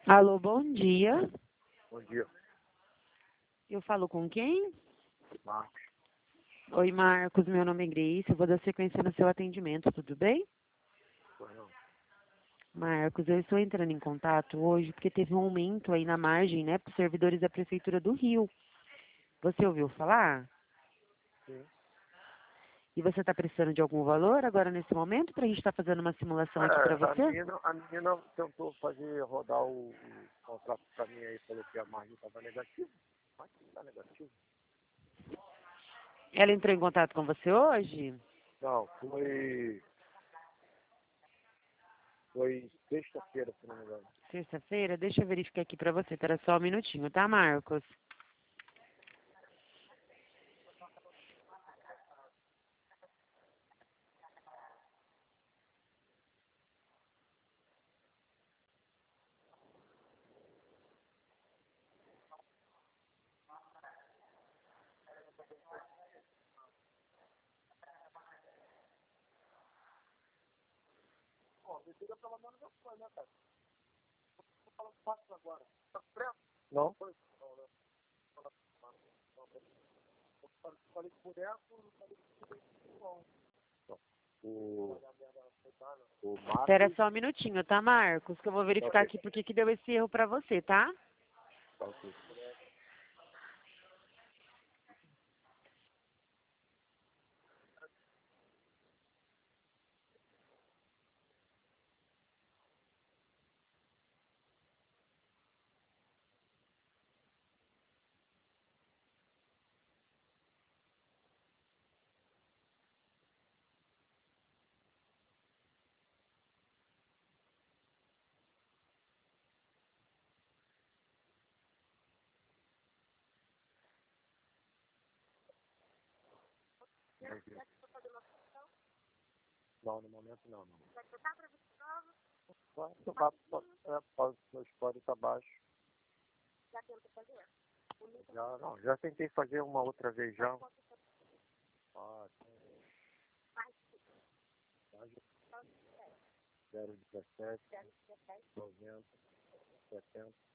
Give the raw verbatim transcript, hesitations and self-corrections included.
Alô, bom dia. Bom dia, Eu falo com quem? Marcos. Oi, Marcos. Meu nome é Grace. Eu vou dar sequência no seu atendimento, tudo bem? Pois não. Marcos, eu estou entrando em contato hoje porque teve um aumento aí na margem, né, para os servidores da Prefeitura do Rio. Você ouviu falar? Sim. E você está precisando de algum valor agora nesse momento para a gente estar fazendo uma simulação aqui para É, a você? menina, a menina tentou fazer rodar o, o contrato pra mim aí, falou que a margem estava negativa. Mas não está negativo. Ela entrou em contato com você hoje? Não, foi. Foi sexta-feira, se não me engano. Terça-feira? Deixa eu verificar aqui para você. Espera só um minutinho, tá, Marcos? Não? O. O Espera Marcos. só um minutinho, tá, Marcos? Que eu vou Tá verificar ok. aqui porque que deu esse erro para você, tá? Tá ok. Ok. Não, no momento não, não. Vai tocar, é, pode, meu score tá baixo. Já, não, já tentei fazer uma outra vez já. Ah, zero dezessete, noventa, setenta.